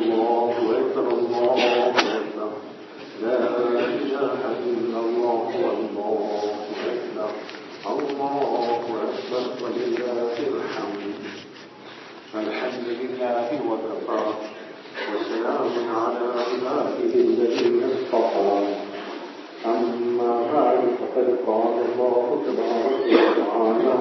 الله أكبر الله أكبر لا إله إلا الله والله أكبر الله أكبر ولله الحمد الحمد لله وكفى وسلام على عباده الذين اصطفى أما بعد فقد قال الله تبارك وتعالى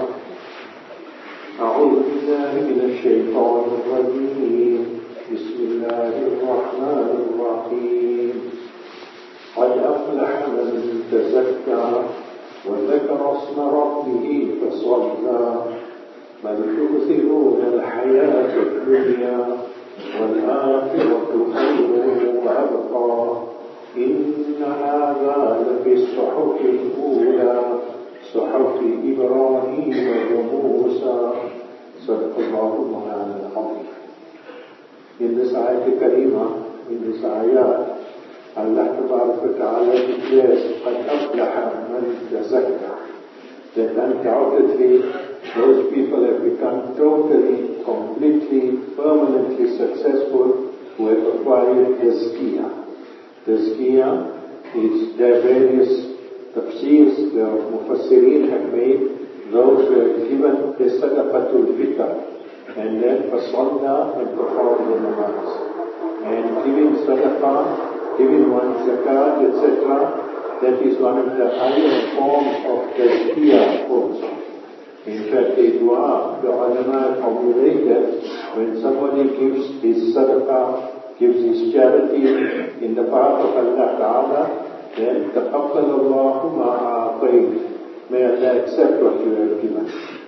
أعوذ بالله من الشيطان الرجيم بسم الله الرحمن الرحيم قد أفلح من تزكى وذكر اسم ربه فصلى بل تؤثرون الحياة الدنيا والآخرة خير وأبقى إن هذا لفي الصحف الأولى صحف إبراهيم وموسى صدق الله مولانا العظيم. In this ayat karima, in this ayat, Allah Ta'ala declares قد أفلح من تزكى, that undoubtedly those people have become totally, completely, permanently successful who have acquired tazkiyah. Tazkiyah is their various tafsirs the Mufassirin have made, those who have given the sadaqatul fitr and then fasalla and performed the namaz. And giving sadaqah, giving one zakat, etc., that is one of the higher forms of tazkiyah also. In fact, the dua, the ulama formulated, when somebody gives his sadaqah, gives his charity in the path of Allah Ta'ala, then taqabbal Allahu ma a'tayt. May Allah accept what you have given.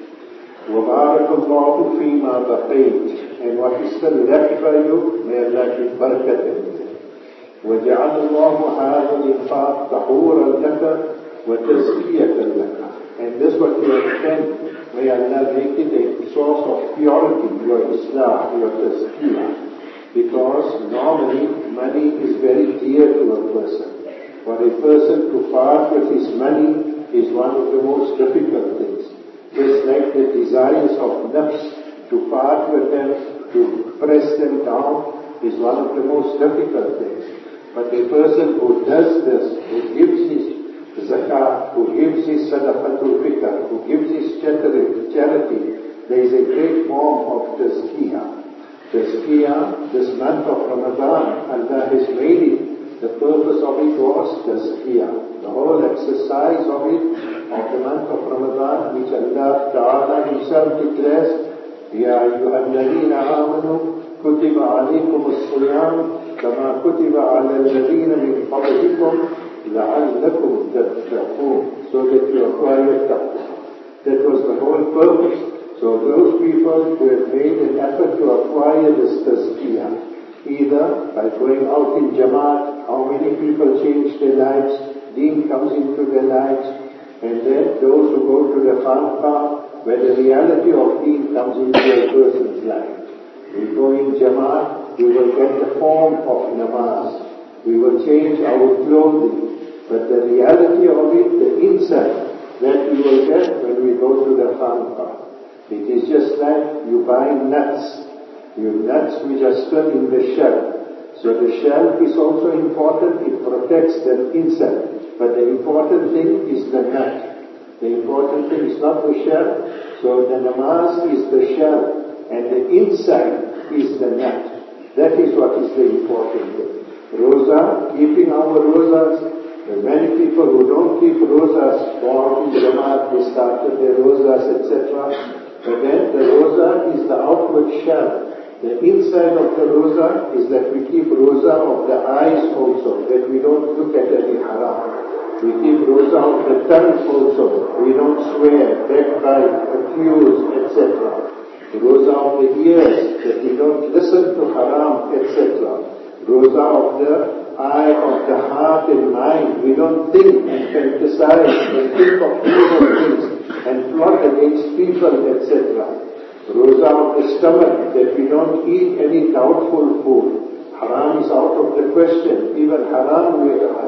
Wa barakallahu fima baqayt. And what is still left by you, may Allah give barakat in it. Wa ja'ala Allahu hadha al-infaq tahuran laka wa tazkiyatan laka. And this what you have spent, may Allah make it a source of purity, your islah, your tazkiyah. Because normally money is very dear to a person. For a person to part with his money is one of the most difficult things. Just like the desires of nafs, to part with them, to press them down, is one of the most difficult things. But a person who does this, who gives his zakah, who gives his sadaqatul fitr, who gives his charity, there is a great form of tazkiyah. Tazkiyah, this month of Ramadan, Allah has made it. The purpose of it was tazkiyah. The whole exercise of it, of the month of Ramadan, which Allah Ta'ala Himself declares, Ya ayyuhalladheena amanu kutiba alaykum as-siyam kama kutiba ala alladheena min qablikum la'allakum tattaqun, so that you acquire taqwa. That was the whole purpose. So those people who have made an effort to acquire this tazkiyah, either by going out in Jamaat, how many people change their lives, Deen comes into their lives, and then those who go to the Khanqah, where the reality of Deen comes into a person's life. We go in Jamaat, we will get the form of namaz, we will change our clothing, but the reality of it, the inside, that we will get when we go to the Khanqah. It is just like you buy nuts. You have nuts which are still in the shell. So the shell is also important. It protects them inside. But the important thing is the nut. The important thing is not the shell. So the namaz is the shell. And the inside is the nut. That is what is the important thing. Roza, keeping our rozas. There are many people who don't keep rozas, go out in Jamaat, they started their rozas, etc. But then the roza is the outward shell. The inside of the roza is that we keep roza of the eyes also, that we don't look at any haram. We keep roza of the tongue also. We don't swear, backbite, accuse, etc. Roza of the ears, that we don't listen to haram, etc. Roza of the eye, of the heart and mind. We don't think and fantasize and think of evil things and plot against people, etc. Roza of the stomach, that we don't eat any doubtful food. Haram is out of the question. Even haram,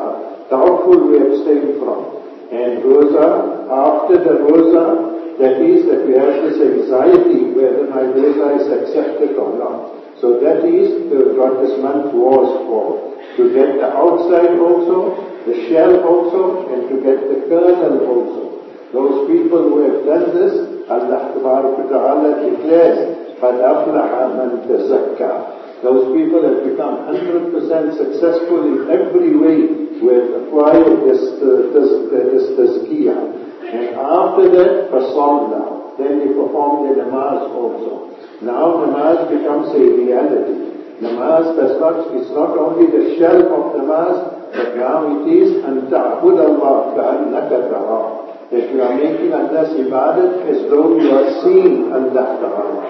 doubtful we abstain from. And roza, after the roza, that is that we have this anxiety whether my roza is accepted or not. So that is what this month was for. To get the outside also, the shell also, and to get the kernel also. Those people who have done this, Allah Ta'ala declares, قَدْ أَفْلَحَ مَنْ تَزَكَّى. Those people have become 100% successful in every way, who have acquired this tazkiyah. And after that, فَصَلَّى. Then they perform the namaz also. Now namaz becomes a reality. Namaz is not only the shell of namaz, but now it is أَن تَعْبُدَ اللَّهَ كَأَنَّكَ تَرَاهُ. That you are making Allah's ibadat as though you are seeing Allah Ta'ala.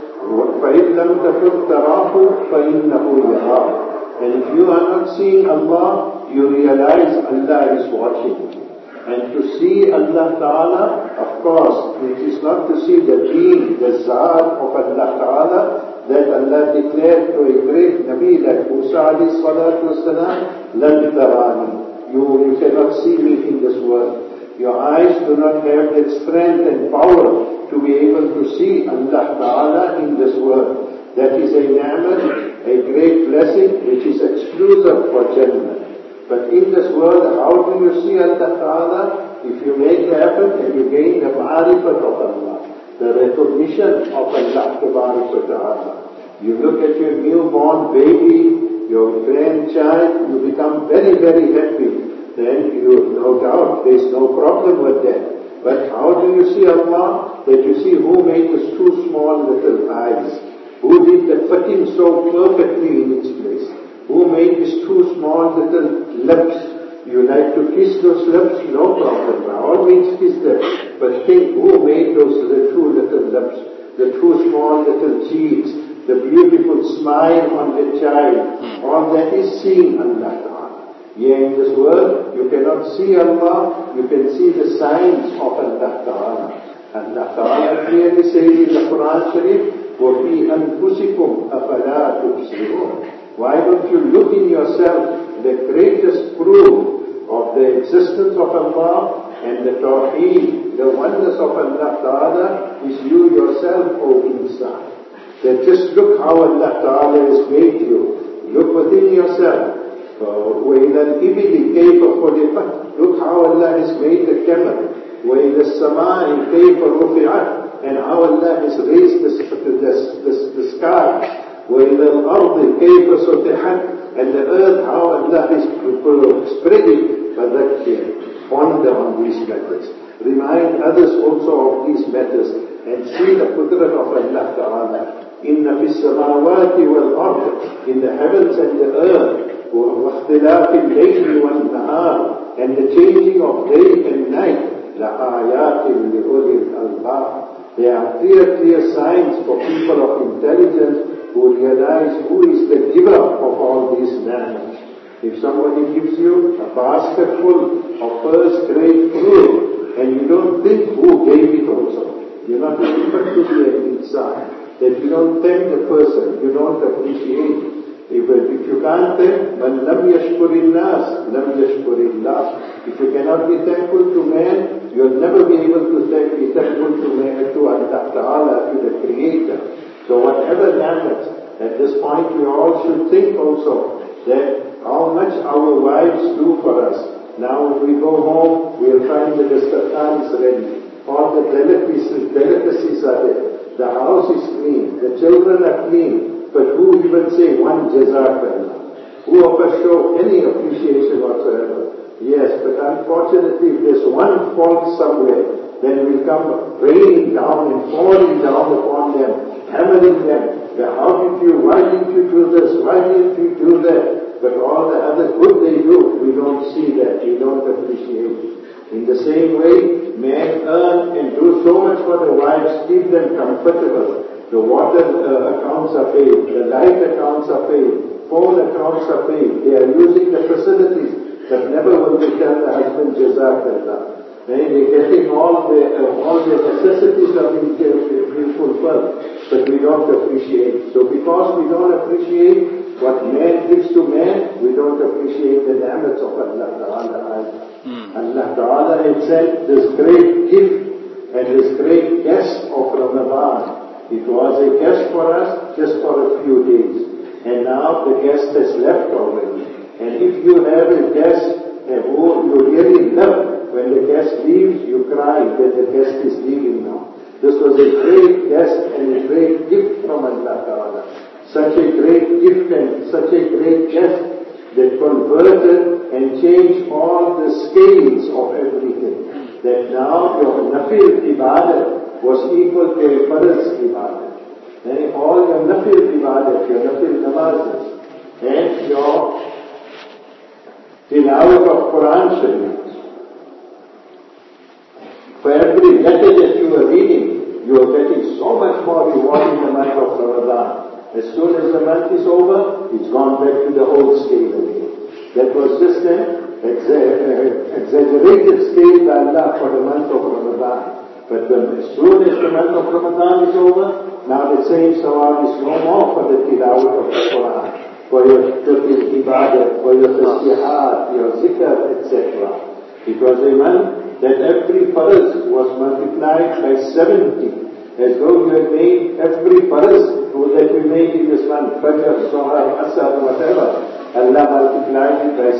فَإِذْ لَمْ تَكُنْ تَرَاهُ فَإِنَّهُ يَرَاهُ. And if you are not seeing Allah, you realize Allah is watching. And to see Allah Ta'ala, of course, it is not to see the deen, the zat of Allah Ta'ala, that Allah declared to a great Nabi like Musa alayhi salatu wasalam, لَن تَرَانِي. You cannot see me in this world. Your eyes do not have that strength and power to be able to see Allah Ta'ala in this world. That is a ni'mat, a great blessing which is exclusive for Jannah. But in this world, how do you see Allah Ta'ala? If you make the effort and you gain the ma'rifat of Allah, the recognition of Allah Ta'ala. You look at your newborn baby, your grandchild, you become very, very happy. Then you, no doubt, there is no problem with that. But how do you see Allah? That you see who made those two small little eyes. Who did the fitting so perfectly in its place. Who made these two small little lips. You like to kiss those lips? No problem. By all means kiss them. But think who made those two little lips. The two small little cheeks. The beautiful smile on the child. All that is seeing Allah. Here in this world, you cannot see Allah, you can see the signs of Allah Ta'ala. Allah Ta'ala clearly says in the Quran Sharif, وَفِي أَنفُسِكُمْ أَفَلَا تُبْصِرُونَ. Why don't you look in yourself? The greatest proof of the existence of Allah and the Tawheed, the oneness of Allah Ta'ala is you yourself, O insan. Then just look how Allah Ta'ala has made you. Look within yourself. وَإِلَى الْإِبِلِ كَيْفَ خُلِقَتْ. Look how Allah has made the camel. وَإِلَى السَّمَاءِ كَيْفَ رُفِعَتْ. And how Allah has raised the sky. وَإِلَى الْأَرْضِ كَيْفَ سُطِحَتْ. And the earth, how Allah has spread it. فَذَكِّرْ. Ponder on these matters. Remind others also of these matters. And see the qudrat of Allah Ta'ala. إِنَّ فِي السَّمَاوَاتِ وَالْأَرْضِ. In the heavens and the earth. وَاخْتِلَافِ اللَّيْلِ وَالنَّهَارِ. And the changing of day and night. لَآيَاتٍ لِأُولِي الْأَلْبَابِ. There are clear signs for people of intelligence who realize who is the giver of all these manners. If somebody gives you a basket full of first-grade fruit and you don't think who gave it also, you're not even to be inside. That you don't thank the person, you don't appreciate. If you can't thank, مَنْ لَمْ يَشْكُرِ النَّاسِ لَمْ يَشْكُرِ اللَّهِ. If you cannot be thankful to man, you'll never be able to be thankful to man, to Allah Ta'ala, to the Creator. So whatever happens, at this point we all should think also that how much our wives do for us. Now when we go home, we'll find that the dastarkhan is ready. All the delicacies are there. The house is clean. The children are clean. But who even say one jazakallah? Who of us show any appreciation whatsoever? Yes, but unfortunately if there's one fault somewhere, then it will come raining down and falling down upon them, hammering them. Why didn't you do this? Why didn't you do that? But all the other good they do, we don't see that, we don't appreciate. In the same way, men earn and do so much for the wives, keep them comfortable. The water accounts are paid, the light accounts are paid, phone accounts are paid. They are using the facilities, but never will they tell the husband, Jazakallah. They're getting all their necessities are being fulfilled, but we don't appreciate. So because we don't appreciate what man gives to man, we don't appreciate the ni'mats of Allah Ta'ala either. Allah Ta'ala had sent this great gift and this great guest of Ramadan. It was a guest for us just for a few days. And now the guest has left already. And if you have a guest who you really love, when the guest leaves, you cry that the guest is leaving now. This was a great guest and a great gift from Allah Ta'ala. Such a great gift and such a great guest that converted and changed all the scales of everything. That now your nafil ibadat was equal to a farz ibadat. And all your nafil ibadat, your nafil namazes, and your tilawat of Quran Sharif. For every letter that you are reading, you are getting so much more reward in the month of Ramadan. As soon as the month is over, it's gone back to the old scale again. That was just an exaggerated scale by Allah for the month of Ramadan. But as soon as the month of Ramadan is over, now the same sawab is no more for the tilawat of the Quran, for your total ibadah, for your tasbihat, your zikr, etc. It was a month that every farz was multiplied by 70. As though you had made every farz that we made in this month, Fajr, Zohar, Asr, whatever, Allah multiplied it by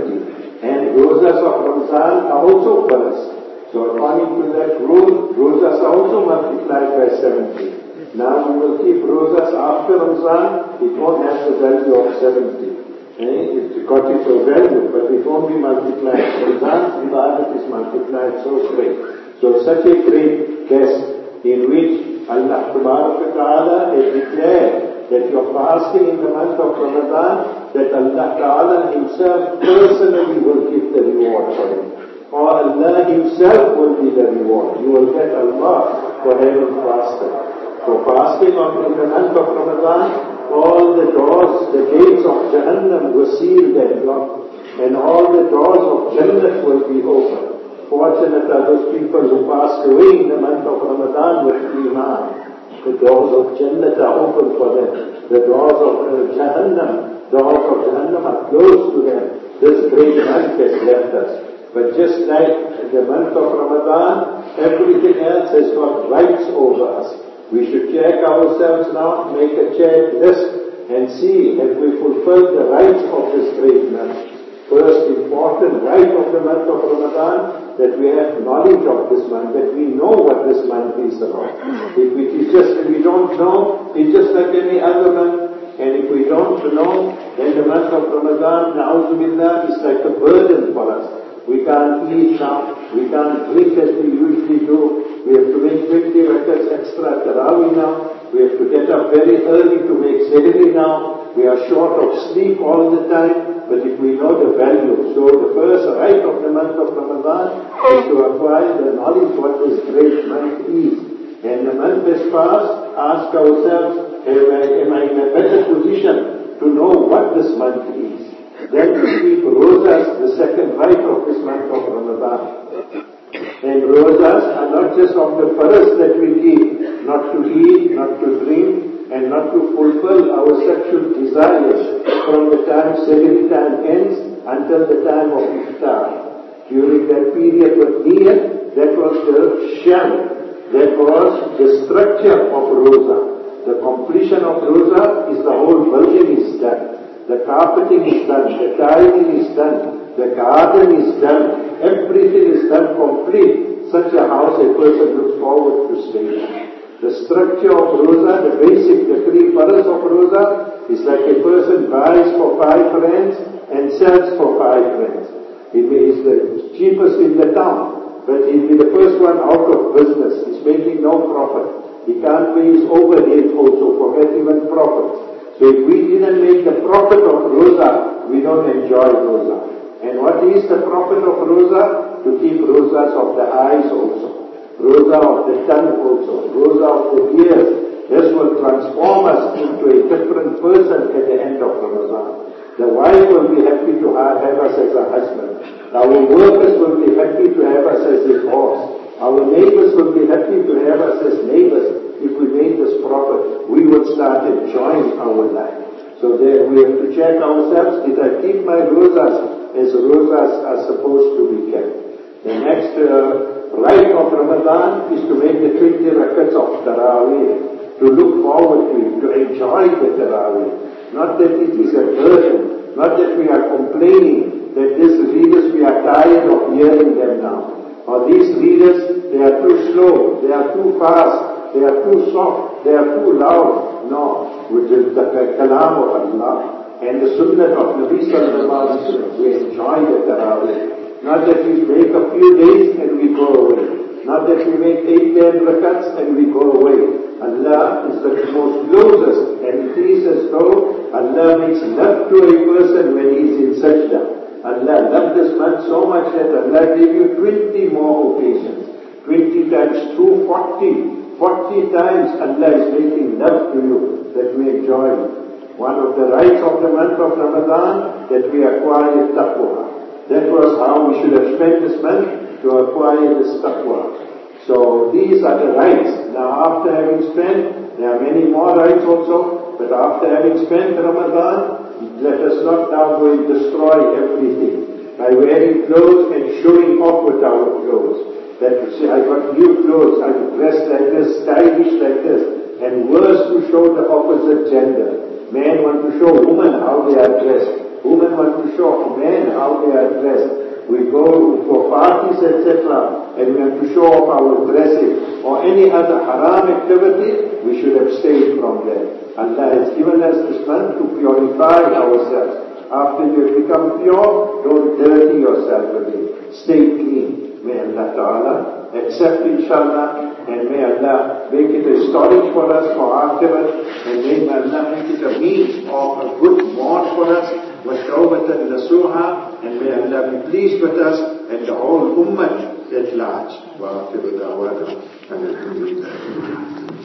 70. And rosas of Ramzan are also farz. So according to that rule, rosas are also multiplied by 70. Now we will keep rosas after Ramzan, it won't have the value of 70. It's got its value, but it won't be multiplied. Ramzan's ibadat is multiplied so great. So such a great test in which Allah Ta'ala has declared that you're fasting in the month of Ramadan, that Allah Ta'ala Himself personally will give the reward for it. Or Allah Himself will be the reward. You will get Allah for having fasted. For fasting in the month of Ramadan, all the doors, the gates of Jahannam were sealed and locked, and all the doors of Jannah will be open. Fortunate are those people who passed away in the month of Ramadan with Iman. The doors of Jannah are open for them. The doors of Jahannam are closed to them. This great month has left us. But just like the month of Ramadan, everything else has got rights over us. We should check ourselves now, make a checklist and see if we fulfill the rights of this great month. First important right of the month of Ramadan, that we have knowledge of this month, that we know what this month is about. If we don't know, it's just like any other month. And if we don't know, then the month of Ramadan, na'udzubillah, is like a burden for us. We can't eat now, we can't drink as we usually do. We have to make 20 rakats extra tarawih now. We have to get up very early to make sehri now. We are short of sleep all the time. But if we know the value, so the first right of the month of Ramadan is to acquire the knowledge what this great month is. And the month has passed, ask ourselves, am I in a better position to know what this month is? Then we keep rosas, the second right of this month of Ramadan. And rosas are not just of the farz that we keep, not to eat, not to drink, and not to fulfill our sexual desires from the time Sehri time ends until the time of Iftar. During that period of Niyat, that was the shell, that was the structure of Rosa. The completion of Rosa is the whole building is done. The carpeting is done, the tiling is done, the garden is done, everything is done complete. Such a house a person looks forward to staying. The structure of Rosa, the basic, the 3 farz of Rosa, is like a person buys for 5 rands and sells for 5 rands. He is the cheapest in the town, but he'll be the first one out of business. He's making no profit. He can't pay his overhead also, forget even profit. So if we didn't make the profit of Rosa, we don't enjoy Rosa. And what is the profit of Rosa? To keep rosas of the eyes also, rosa of the tongue also, rosa of the ears. This will transform us into a different person at the end of Ramadan. The wife will be happy to have us as a husband. Our workers will be happy to have us as his boss. Our neighbors will be happy to have us as neighbors. If we made this profit, we would start enjoying our life. So there we have to check ourselves, did I keep my rosas as rosas are supposed to be kept? The next right of Ramadan is to make the 20 rakats of Taraweeh. To to look forward to it, to enjoy the Taraweeh. Not that it is a burden, not that we are complaining that these readers, we are tired of hearing them now. Or these readers, they are too slow, they are too fast, they are too soft, they are too loud. No, with the kalam of Allah and the sunnah of Nabi sallallahu alaihi wasallam, we enjoy the Taraweeh. Not that we make a few days and we go away. Not that we make 8-10 rakats and we go away. Allah is the most closest, and it is as though Allah makes love to a person when he is in sajda. Allah loved this month so much that Allah gave you 20 more occasions. 20 times 2, 40. 40 times Allah is making love to you that we enjoy. One of the rights of the month of Ramadan, that we acquire taqwa. That was how we should have spent this month, to acquire this taqwa. So these are the rights. Now after having spent, there are many more rights also, but after having spent Ramadan, let us not now go and destroy everything by wearing clothes and showing off with our clothes. That you say, I got new clothes, I'm dressed like this, stylish like this. And worse, to show the opposite gender. Men want to show women how they are dressed. Women want to show men how they are dressed. We go for parties, etc., and we have to show off our dressing, or any other haram activity, we should abstain from that. Allah has given us this month to purify ourselves. After you have become pure, don't dirty yourself again. Stay clean. May Allah Ta'ala accept, inshallah, and may Allah make it a storage for us for akhirat, and may Allah make it a means of a good bond for us, وَتَوْبَةً نَصُوحًا, and may Allah be pleased with us and the whole ummah at large. وَآخِرُ دَعْوَانَا أَنِ الْحَمْدُ لِلَّهِ.